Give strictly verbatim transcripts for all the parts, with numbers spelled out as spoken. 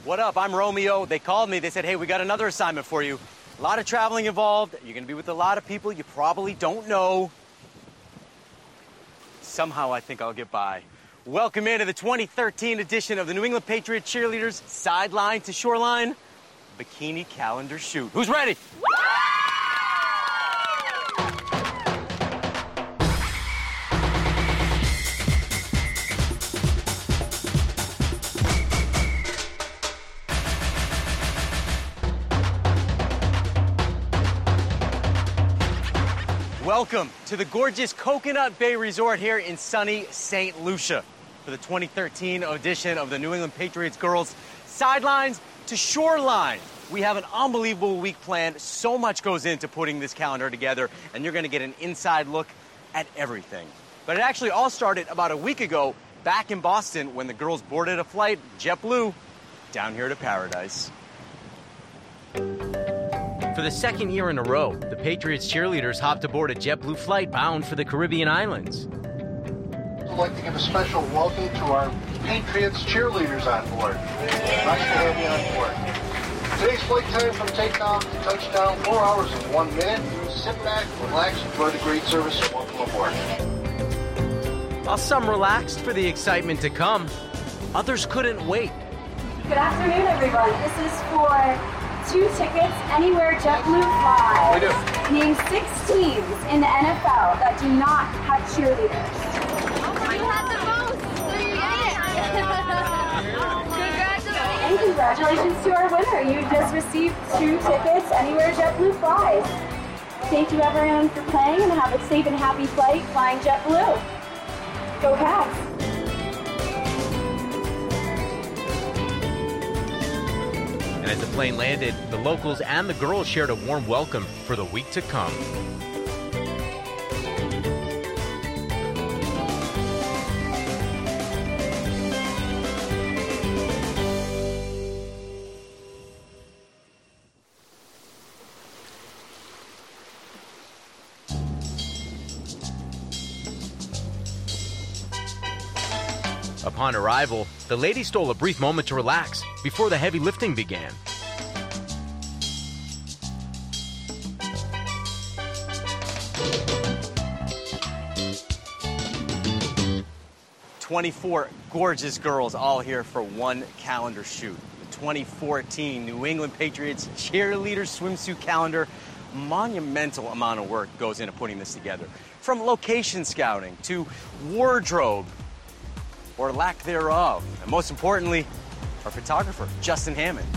What up? I'm Romeo. They called me. They said, hey, we got another assignment for you. A lot of traveling involved. You're going to be with a lot of people you probably don't know. Somehow I think I'll get by. Welcome into the twenty thirteen edition of the New England Patriots Cheerleaders Sideline to Shoreline Bikini Calendar Shoot. Who's ready? Welcome to the gorgeous Coconut Bay Resort here in sunny Saint Lucia for the twenty thirteen edition of the New England Patriots Girls Sidelines to Shoreline. We have an unbelievable week planned. So much goes into putting this calendar together, and you're going to get an inside look at everything. But it actually all started about a week ago back in Boston when the girls boarded a flight, JetBlue, down here to paradise. For the second year in a row, the Patriots cheerleaders hopped aboard a JetBlue flight bound for the Caribbean islands. I'd like to give a special welcome to our Patriots cheerleaders on board. Nice to have you on board. Today's flight time from takeoff to touchdown, four hours and one minute. Sit back, relax, enjoy the great service, and welcome aboard. While some relaxed for the excitement to come, others couldn't wait. Good afternoon, everyone. This is for two tickets anywhere JetBlue flies. We do. Name six teams in the N F L that do not have cheerleaders. You had the most. So you Congratulations. And congratulations to our winner. You just received two tickets anywhere JetBlue flies. Thank you, everyone, for playing, and have a safe and happy flight flying JetBlue. Go Pats. And as the plane landed, the locals and the girls shared a warm welcome for the week to come. Upon arrival, the ladies stole a brief moment to relax before the heavy lifting began. twenty-four gorgeous girls all here for one calendar shoot. The twenty fourteen New England Patriots cheerleader swimsuit calendar. Monumental amount of work goes into putting this together. From location scouting to wardrobe, or lack thereof. And most importantly, our photographer, Justin Hammond.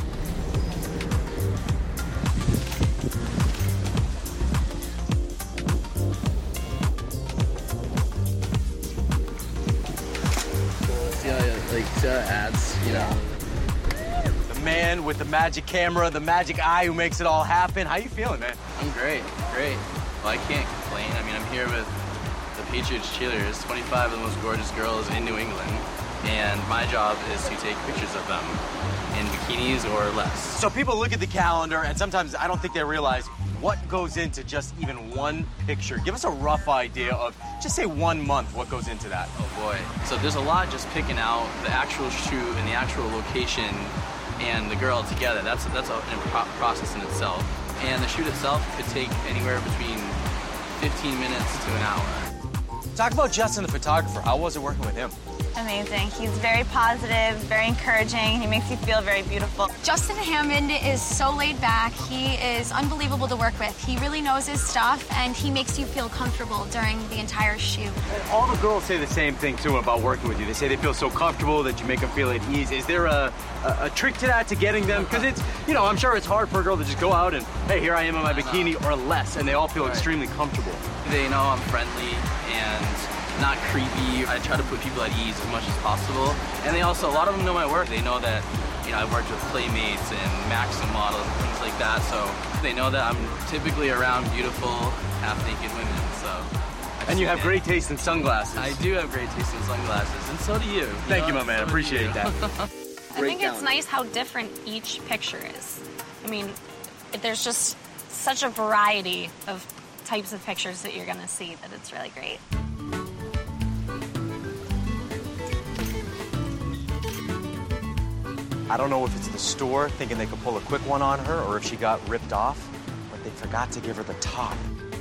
Yeah, like uh, ads, you know. The man with the magic camera, the magic eye who makes it all happen. How you feeling, man? I'm great, great. Well, I can't complain. I mean, I'm here with the Patriots cheerleaders, twenty-five of the most gorgeous girls in New England, and my job is to take pictures of them in bikinis or less. So people look at the calendar, and sometimes I don't think they realize what goes into just even one picture. Give us a rough idea of, just say one month, what goes into that. Oh boy. So there's a lot just picking out the actual shoot and the actual location and the girl together. That's that's a, a process in itself. And the shoot itself could take anywhere between fifteen minutes to an hour. Talk about Justin, the photographer. How was it working with him? Amazing. He's very positive, very encouraging. He makes you feel very beautiful. Justin Hammond is so laid back. He is unbelievable to work with. He really knows his stuff, and he makes you feel comfortable during the entire shoot. And all the girls say the same thing, too, about working with you. They say they feel so comfortable that you make them feel at ease. Is there a, a, a trick to that, to getting them? Because it's, you know, I'm sure it's hard for a girl to just go out and, hey, here I am in my bikini or less, and they all feel right. extremely comfortable. They know I'm friendly and not creepy. I try to put people at ease as much as possible. And they also, a lot of them know my work. They know that, you know, I've worked with Playmates and Maxim models and things like that. So they know that I'm typically around beautiful, half-naked women. So. And you have great taste in sunglasses. I do have great taste in sunglasses, and so do you. you Thank know? you, my man. So Appreciate that. I think it's nice how different each picture is. I mean, there's just such a variety of types of pictures that you're going to see that it's really great. I don't know if it's the store thinking they could pull a quick one on her or if she got ripped off, but they forgot to give her the top.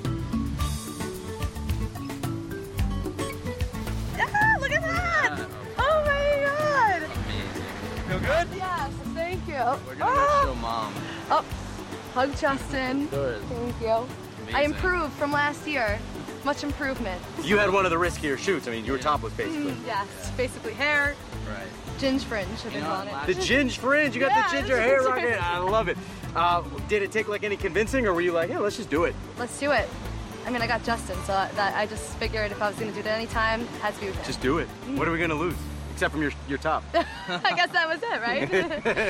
Ah, look at that! Oh my God! Amazing. Feel good? Yes, thank you. We're gonna Ah. go show mom. Oh, hug Justin. Good. Thank you. Amazing. I improved from last year. Much improvement. You had one of the riskier shoots. I mean, you were topless, basically. Mm, yes, basically hair, Right. ginge fringe, I've You been know, calling it. last- The ginge fringe, you got Yeah, the ginger hair ginger. rocking. I love it. Uh, did it take like any convincing, or were you like, yeah, let's just do it? Let's do it. I mean, I got Justin, so that I just figured if I was going to do it any time, it had to be with him. Just do it. What are we gonna lose? Except from your your top. I guess that was it, right?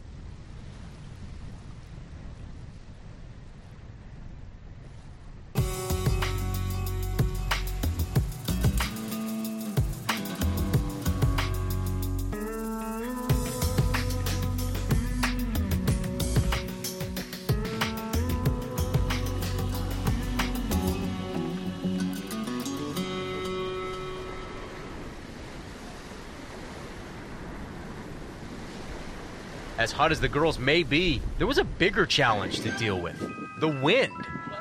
As hot as the girls may be, there was a bigger challenge to deal with. The wind.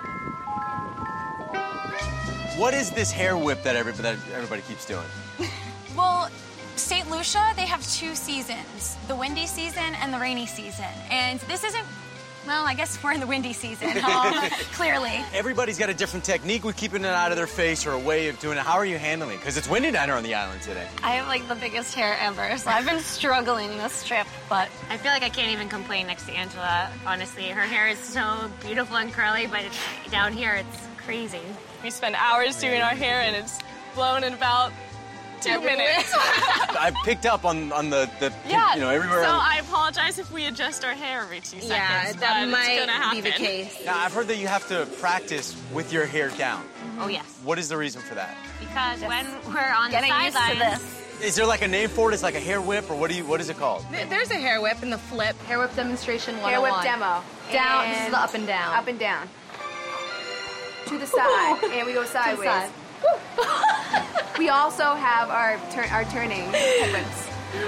What is this hair whip that everybody, that everybody keeps doing? Well, Saint Lucia, they have two seasons, the windy season and the rainy season. And this isn't, well, I guess we're in the windy season, um, clearly. Everybody's got a different technique with keeping it out of their face or a way of doing it. How are you handling it? Because it's windy down here on the island today. I have like the biggest hair ever, so I've been struggling this trip, but I feel like I can't even complain next to Angela. Honestly, her hair is so beautiful and curly, but it's, down here it's crazy. We spend hours doing our hair, and it's blown in about two minutes. I picked up on, on the, the Yeah, you know, everywhere. so I apologize if we adjust our hair every two seconds. Yeah, that but might it's gonna happen. be the case. Now, I've heard that you have to practice with your hair down. Oh, yes. What is the reason for that? Because when we're on Getting the used to sidelines, this. Is there like a name for it? It's like a hair whip, or what do you? What is it called? There's a hair whip and the flip. Hair whip demonstration one Hair oh whip one. demo. Down, And this is the up and down. Up and down. To the side, and we go sideways. side. We also have our turn, our turning head whips.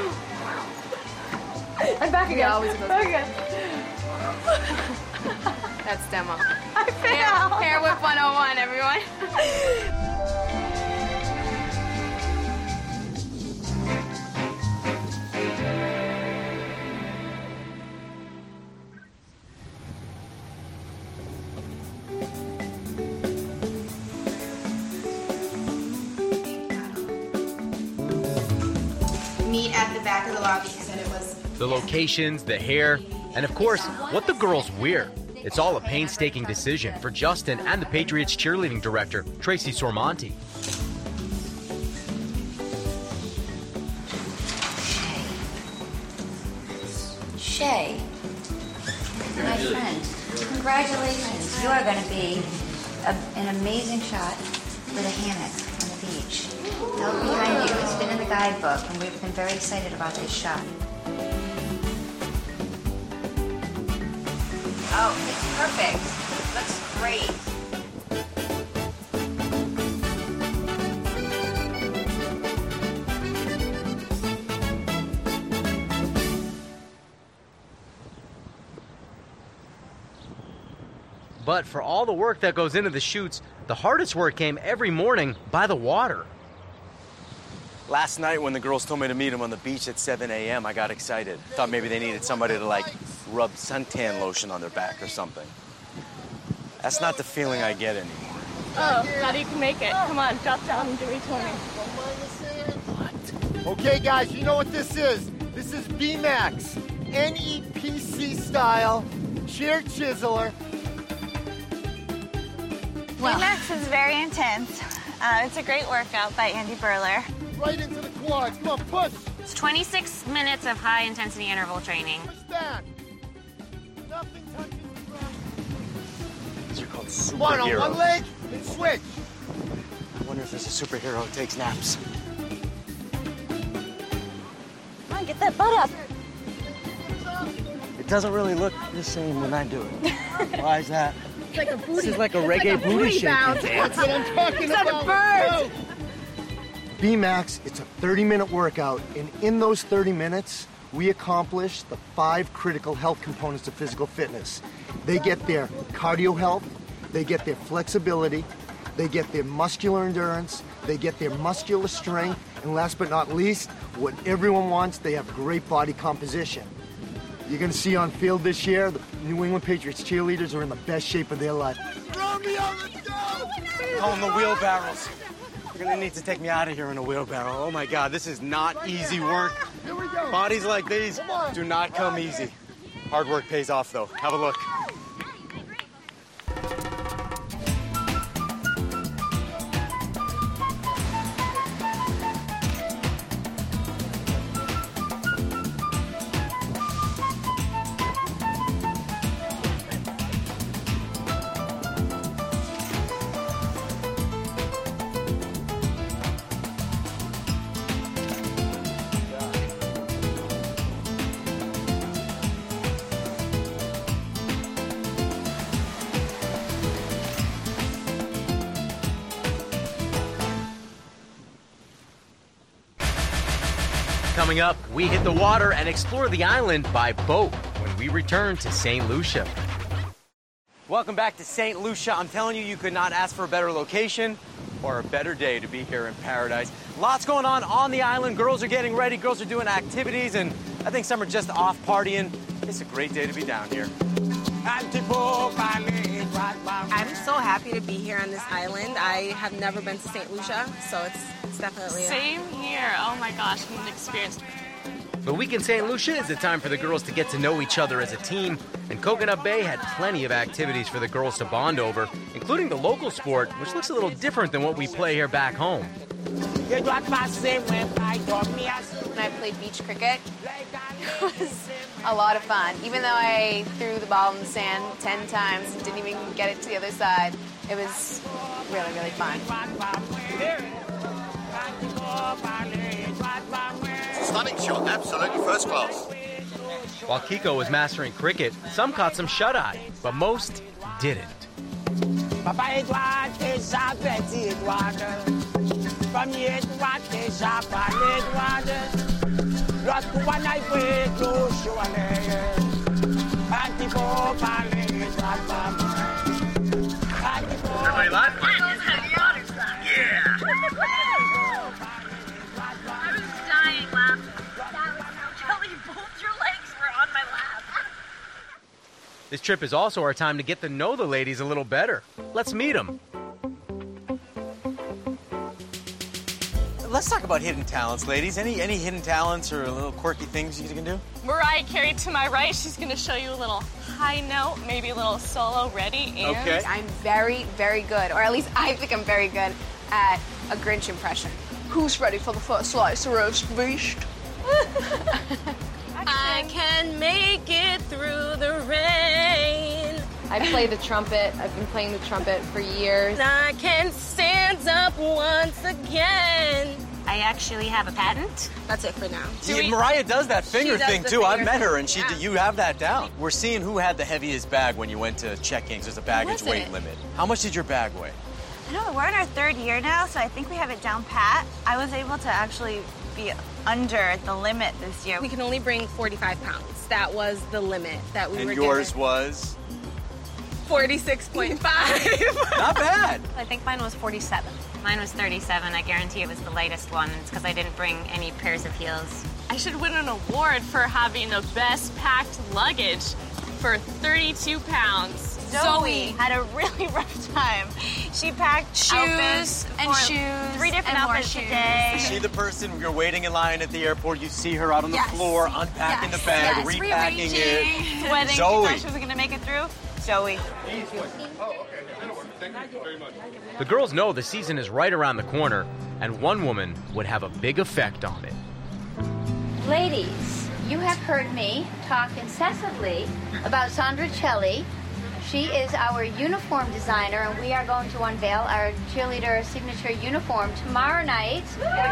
I'm back again. We always go back again. That's demo. I failed. Hair, hair whip one oh one, everyone. Meet at the back of the lobby. He said it was. The locations, the hair, and of course, what the girls wear. It's all a painstaking decision for Justin and the Patriots cheerleading director, Tracy Sormonti. Shay, my friend, congratulations. You are going to be a, an amazing shot with a hammock on the beach. Out behind you, it's been in the guidebook, and we've been very excited about this shot. Oh, it's perfect. Looks great. But for all the work that goes into the shoots, the hardest work came every morning by the water. Last night when the girls told me to meet them on the beach at seven a m, I got excited. Thought maybe they needed somebody to like rub suntan lotion on their back or something. That's not the feeling I get anymore. Oh, glad you can make it. Come on, drop down and do a twenty. Okay, guys, you know what this is. This is B MAX, N E P C style, shear chiseler. Well, Max is very intense. Uh, it's a great workout by Andy Burler. Right into the quads. Come on, push. it's twenty-six minutes of high-intensity interval training. Push back. Nothing touches the ground. These are called Come on, on superheroes. one leg and switch. I wonder if there's a superhero who takes naps. Come on, get that butt up. It doesn't really look the same when I do it. Why is that? It's like a booty. This is like a it's reggae like a booty shaking. bounce. That's what I'm talking It's like about. a bird. Go. B MAX, it's a thirty minute workout, and in those thirty minutes, we accomplish the five critical health components of physical fitness. They get their cardio health, they get their flexibility, they get their muscular endurance, they get their muscular strength, and last but not least, what everyone wants, they have great body composition. You're going to see on field this year, the New England Patriots cheerleaders are in the best shape of their life. Romeo, let's go! Call them the wheelbarrows. You're going to need to take me out of here in a wheelbarrow. Oh my God, this is not easy work. Here we go. Bodies like these do not come easy. Hard work pays off though. Have a look. Coming up, we hit the water and explore the island by boat when we return to Saint Lucia. Welcome back to Saint Lucia. I'm telling you, you could not ask for a better location or a better day to be here in paradise. Lots going on on the island. Girls are getting ready. Girls are doing activities, and I think some are just off partying. It's a great day to be down here. I'm so happy to be here on this island. I have never been to Saint Lucia, so it's, it's definitely... Same here. Oh my gosh, what an experience. The week in Saint Lucia is the time for the girls to get to know each other as a team, and Coconut Bay had plenty of activities for the girls to bond over, including the local sport, which looks a little different than what we play here back home. I played beach cricket. It was a lot of fun. Even though I threw the ball in the sand ten times and didn't even get it to the other side, it was really, really fun. Stunning shot, absolutely first class. While Kiko was mastering cricket, some caught some shut-eye, but most didn't. Papa Edouard, déjà petit Edouard. Premier Edouard, déjà pas l'Edouard. L'autre one I wait, close your eye. Antipo, parle, Edouard. Everybody laugh? Yeah. I was dying laughing. Kelly, both your legs were on my lap. This trip is also our time to get to know the ladies a little better. Let's meet them. Let's talk about hidden talents, ladies. Any any hidden talents or little quirky things you can do? Mariah Carey to my right. She's going to show you a little high note, maybe a little solo. Ready? And okay. I'm very, very good, or at least I think I'm very good at a Grinch impression. Who's ready for the first slice of roast beef? I can make it through the rain. I play the trumpet. I've been playing the trumpet for years. I can stand up once again. I actually have a patent. That's it for now. See, Mariah does that finger does thing the too. I've finger met her, thing, and she yeah. you have that down. We're seeing who had the heaviest bag when you went to check-ins. There's a baggage was weight it? limit. How much did your bag weigh? I know, we're in our third year now, so I think we have it down pat. I was able to actually be under the limit this year. We can only bring forty-five pounds. That was the limit that we And were yours given. was? forty-six point five. Not bad. I think mine was forty-seven. Mine was thirty-seven. I guarantee it was the lightest one. It's because I didn't bring any pairs of heels. I should win an award for having the best packed luggage for thirty-two pounds. Zoe had a really rough time. She packed Shoes outfits and for shoes three different and more outfits shoes. a day. Is she the person you're waiting in line at the airport? You see her out on the Yes. floor, unpacking Yes. the bag, Yes. repacking Rearranging. it. Wedding, Zoe. she thought she was gonna make it through. Zoe. The girls know the season is right around the corner, and one woman would have a big effect on it. Ladies, you have heard me talk incessantly about Sandra Celli. She is our uniform designer, and we are going to unveil our cheerleader signature uniform tomorrow night.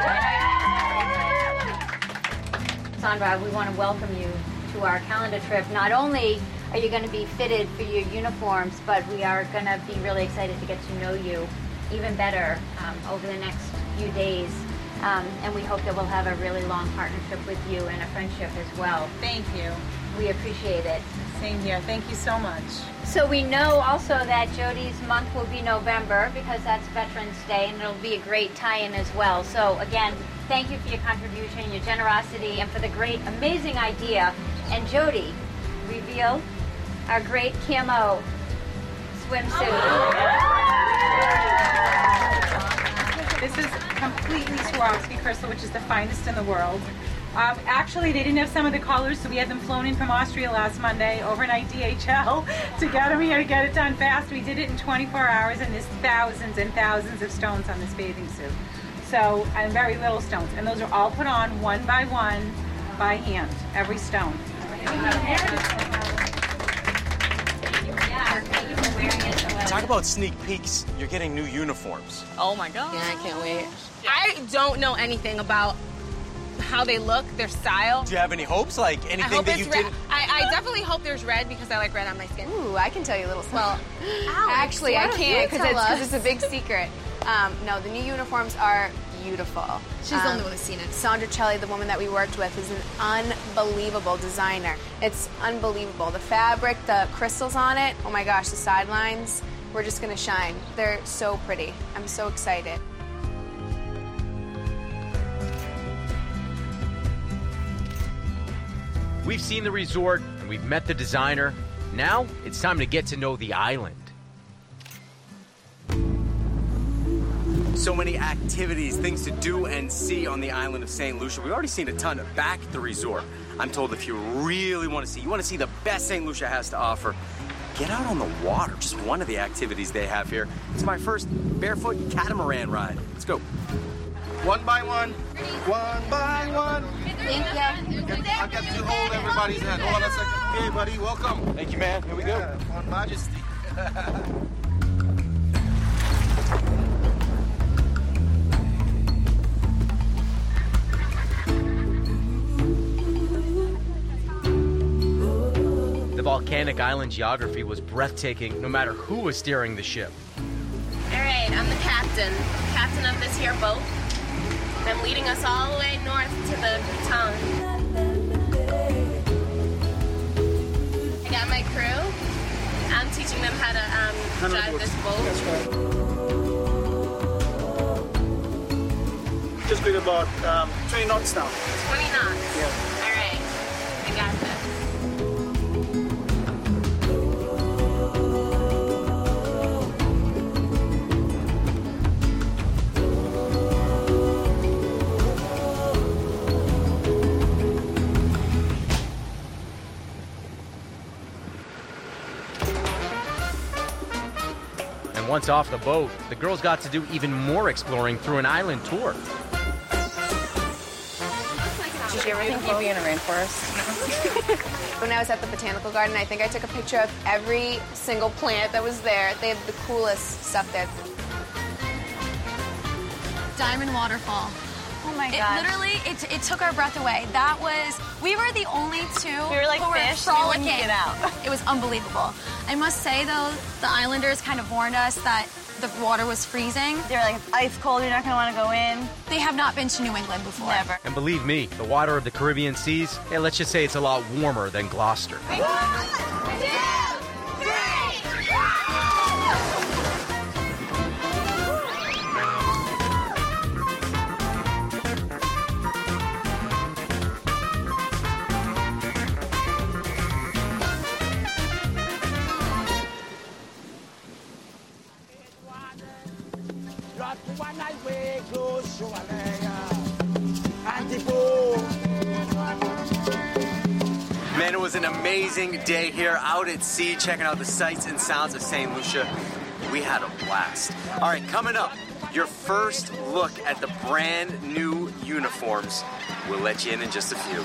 Sandra, we want to welcome you to our calendar trip. Not only are you going to be fitted for your uniforms, but we are going to be really excited to get to know you even better um, over the next few days. Um, and we hope that we'll have a really long partnership with you and a friendship as well. Thank you. We appreciate it. Same here. Thank you so much. So we know also that Jody's month will be November because that's Veterans Day, and it'll be a great tie-in as well. So again, thank you for your contribution, your generosity, and for the great, amazing idea. And Jody, reveal our great camo swimsuit. This is completely Swarovski crystal, which is the finest in the world. Um, actually, they didn't have some of the colors, so we had them flown in from Austria last Monday, overnight D H L, to get them here to get it done fast. We did it in twenty-four hours, and there's thousands and thousands of stones on this bathing suit. So, and very little stones. And those are all put on one by one by hand, every stone. Talk about sneak peeks. You're getting new uniforms. Oh my God. Yeah, I can't wait. I don't know anything about how they look, their style. Do you have any hopes? Like anything I hope that it's you red. didn't? I, I definitely hope there's red because I like red on my skin. Ooh, I can tell you a little. Well, Alex, actually, why I don't can't you because tell it's, 'cause us? it's a big secret. Um, no, the new uniforms are beautiful. She's the only one who's seen it. Sandra Celli, the woman that we worked with, is an unbelievable designer. It's unbelievable. The fabric, the crystals on it, oh my gosh, the sidelines, we're just gonna shine. They're so pretty. I'm so excited. We've seen the resort, and we've met the designer. Now, it's time to get to know the island. So many activities, things to do and see on the island of Saint Lucia. We've already seen a ton back at the resort. I'm told if you really want to see, you want to see the best Saint Lucia has to offer, get out on the water. Just one of the activities they have here. It's my first barefoot catamaran ride. Let's go. One by one. One by one. Thank you. I've got to hold everybody's hand. Hold on a second. Hey, buddy, welcome. Thank you, man. Here we go. Yeah, on Majesty. The volcanic island geography was breathtaking no matter who was steering the ship. All right, I'm the captain, captain of this here boat. I'm leading us all the way north to the Bhutan. I got my crew. I'm teaching them how to um, drive this boat. That's right. Just going about um, twenty knots now. twenty knots? Yeah. All right, I got this. Once off the boat, the girls got to do even more exploring through an island tour. Did you ever think you'd be in a rainforest? When I was at the botanical garden, I think I took a picture of every single plant that was there. They have the coolest stuff there. Diamond Waterfall. Oh my It God. literally, it, it took our breath away. That was, we were the only two We were like who fish, were we frolicking. wouldn't get out. It was unbelievable. I must say, though, the islanders kind of warned us that the water was freezing. They were like, it's ice cold, you're not going to want to go in. They have not been to New England before. Never. And believe me, the water of the Caribbean seas, yeah, let's just say it's a lot warmer than Gloucester. One, two, three, go! Man, it was an amazing day here out at sea, checking out the sights and sounds of Saint Lucia. We had a blast. All right, coming up, your first look at the brand new uniforms. We'll let you in in just a few.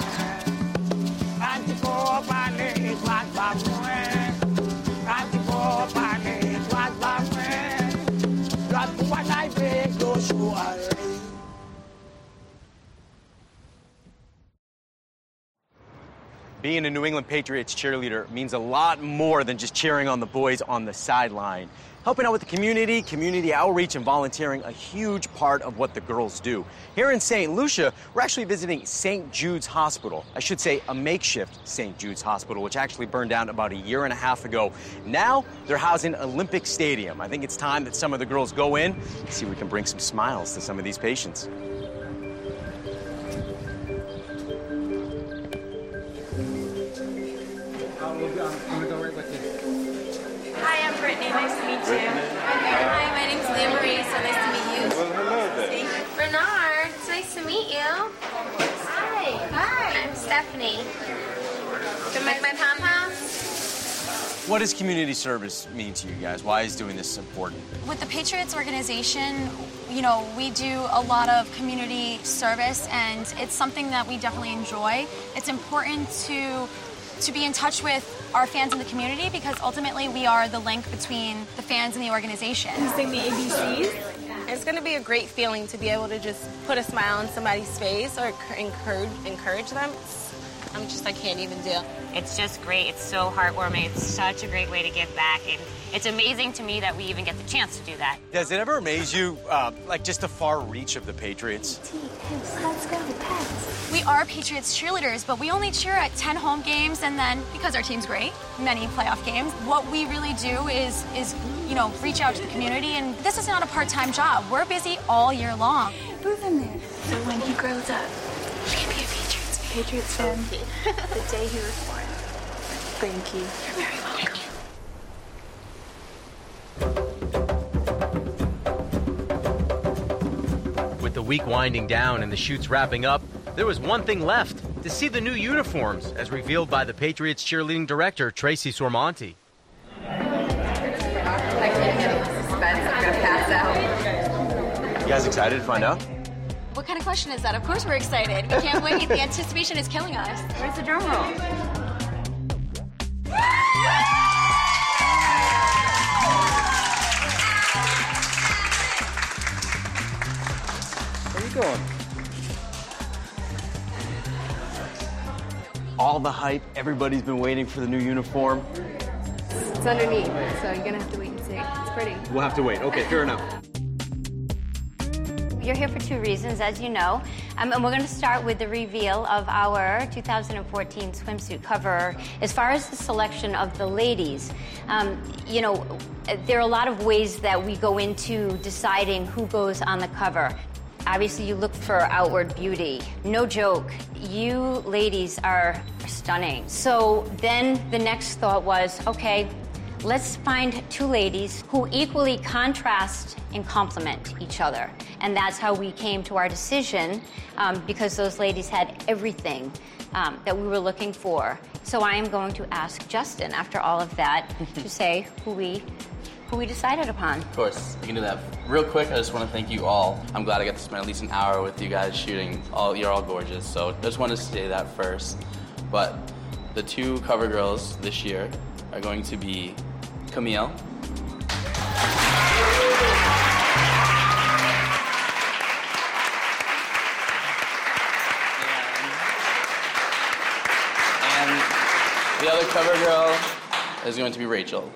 being a New England Patriots cheerleader means a lot more than just cheering on the boys on the sideline. Helping out with the community, community outreach, and volunteering, a huge part of what the girls do. Here in Saint Lucia, we're actually visiting Saint Jude's Hospital. I should say a makeshift Saint Jude's Hospital, which actually burned down about a year and a half ago. Now, they're housing Olympic Stadium. I think it's time that some of the girls go in and see if we can bring some smiles to some of these patients. Hi, I'm Brittany. Nice to meet you. Hi, my name's Leah Marie, so nice to meet you. Well, hello there. Bernard, it's nice to meet you. Hi. Hi. I'm Stephanie. From my, my pom-poms? What does community service mean to you guys? Why is doing this important? With the Patriots organization, you know, we do a lot of community service, and it's something that we definitely enjoy. It's important to to be in touch with our fans in the community because ultimately we are the link between the fans and the organization. Sing the A B Cs. It's going to be a great feeling to be able to just put a smile on somebody's face or encourage encourage them. I'm just, I can't even do. It's just great. It's so heartwarming. It's such a great way to give back. And it's amazing to me that we even get the chance to do that. Does it ever amaze you, uh, like, just the far reach of the Patriots? Let's go, Pats. We are Patriots cheerleaders, but we only cheer at ten home games, and then, because our team's great, many playoff games. What we really do is, is you know, reach out to the community, and this is not a part-time job. We're busy all year long. Who's in there? So when he grows up, he can be a Patriots fan. Patriots fan. The day he was born. Thank you. You're very welcome. With the week winding down and the shoots wrapping up, there was one thing left, to see the new uniforms, as revealed by the Patriots cheerleading director, Tracy Sormonti. I can't handle the suspense. I'm going to pass out. You guys excited to find out? What kind of question is that? Of course we're excited. We can't wait. The anticipation is killing us. Where's the drum roll? Where are you going? All the hype, everybody's been waiting for the new uniform. It's underneath, so you're gonna have to wait and see. It's pretty. We'll have to wait. Okay, fair enough. You're here for two reasons, as you know. Um, and we're going to start with the reveal of our two thousand fourteen swimsuit cover. As far as the selection of the ladies, um, you know, there are a lot of ways that we go into deciding who goes on the cover. Obviously, you look for outward beauty. No joke, you ladies are stunning. So then the next thought was, okay, let's find two ladies who equally contrast and complement each other. And that's how we came to our decision, um, because those ladies had everything um, that we were looking for. So I am going to ask Justin, after all of that, to say who we who we decided upon. Of course, you can do that. Real quick, I just want to thank you all. I'm glad I got to spend at least an hour with you guys shooting. All You're all gorgeous, so I just wanted to say that first. But the two cover girls this year are going to be Camille. And the other cover girl is going to be Rachel.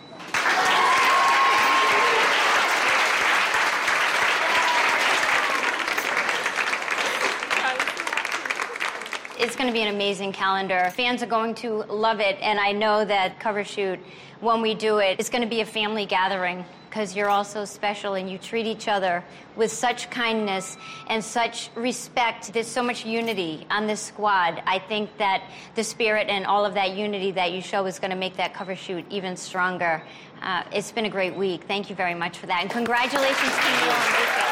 It's going to be an amazing calendar. Fans are going to love it, and I know that cover shoot, when we do it, it's going to be a family gathering because you're all so special and you treat each other with such kindness and such respect. There's so much unity on this squad. I think that the spirit and all of that unity that you show is going to make that cover shoot even stronger. Uh, it's been a great week. Thank you very much for that, and congratulations to you on Rachel.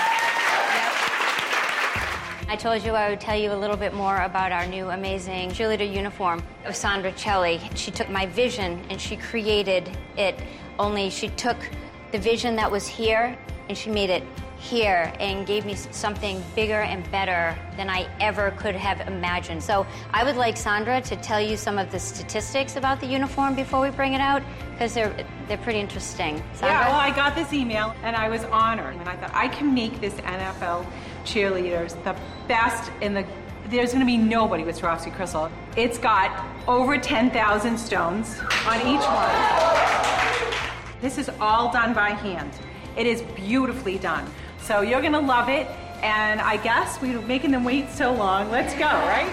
I told you I would tell you a little bit more about our new amazing cheerleader uniform of Sandra Celli. She took my vision and she created it, only she took the vision that was here and she made it here and gave me something bigger and better than I ever could have imagined. So I would like Sandra to tell you some of the statistics about the uniform before we bring it out, because they're, they're pretty interesting. Sandra? Yeah, well, I got this email and I was honored, and I thought I can make this N F L cheerleaders the best in the there's going to be nobody with Swarovski crystal. It's got over ten thousand stones on each one. This is all done by hand. It is beautifully done. So you're going to love it. And I guess we're making them wait so long. Let's go, right?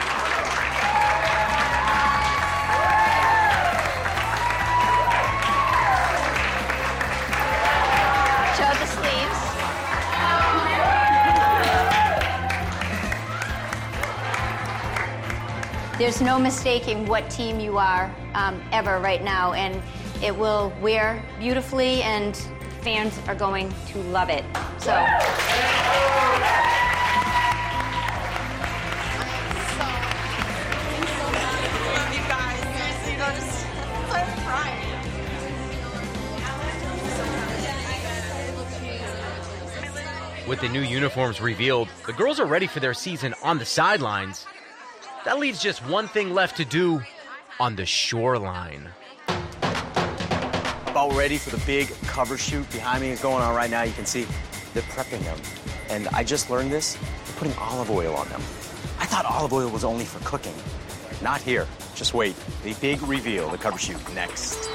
Show the sleeves. There's no mistaking what team you are um, ever right now, and it will wear beautifully, and fans are going to love it. So. With the new uniforms revealed, the girls are ready for their season on the sidelines. That leaves just one thing left to do on the shoreline. About ready for the big cover shoot. Behind me is going on right now. You can see they're prepping them. And I just learned this, they're putting olive oil on them. I thought olive oil was only for cooking. Not here. Just wait. The big reveal, the cover shoot, next.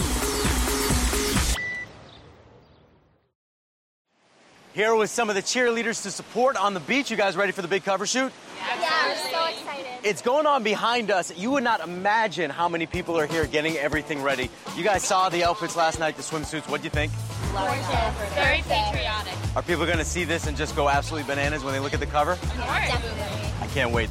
Here with some of the cheerleaders to support on the beach. You guys ready for the big cover shoot? Yeah, we're so excited. It's going on behind us. You would not imagine how many people are here getting everything ready. You guys saw the outfits last night, the swimsuits. What do you think? Gorgeous. Very patriotic. Are people going to see this and just go absolutely bananas when they look at the cover? Definitely. I can't wait.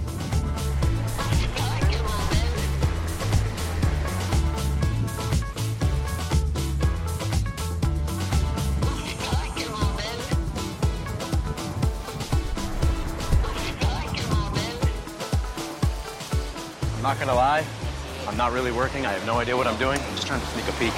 I'm not gonna lie, I'm not really working. I have no idea what I'm doing. I'm just trying to sneak a peek.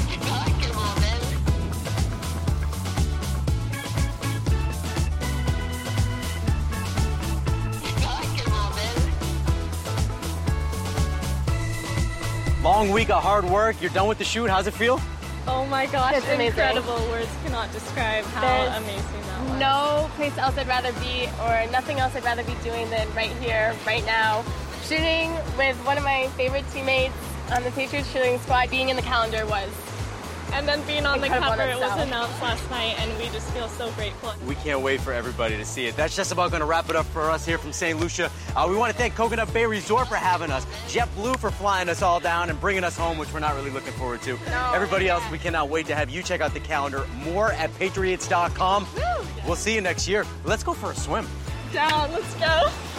Long week of hard work. You're done with the shoot. How's it feel? Oh my gosh, It's amazing. incredible. Words cannot describe how There's amazing that was. No place else I'd rather be, or nothing else I'd rather be doing than right here, right now. Shooting with one of my favorite teammates on the Patriots cheerleading squad, being in the calendar was And then being on the incredible in cover, it was itself. announced last night, and we just feel so grateful. We can't wait for everybody to see it. That's just about going to wrap it up for us here from Saint Lucia. Uh, we want to thank Coconut Bay Resort for having us, JetBlue for flying us all down and bringing us home, which we're not really looking forward to. No, Everybody yeah. else, we cannot wait to have you check out the calendar. More at patriots dot com. We'll see you next year. Let's go for a swim. Down, let's go.